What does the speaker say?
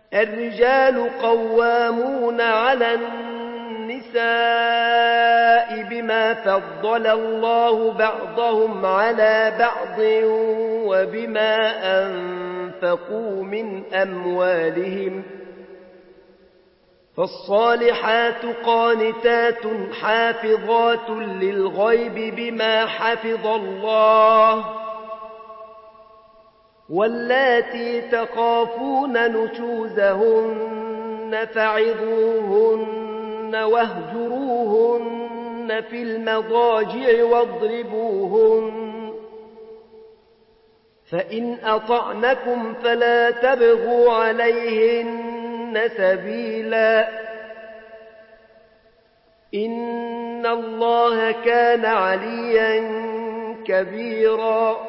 الرجال قوامون على النساء بما فضل الله بعضهم على بعض وبما أنفقوا من أموالهم فالصالحات قانتات حافظات للغيب بما حفظ الله واللاتي تخافون نشوزهن فعظوهن واهجروهن في المضاجع واضربوهن فإن أطعنكم فلا تبغوا عليهن سبيلا إن الله كان عليا كبيرا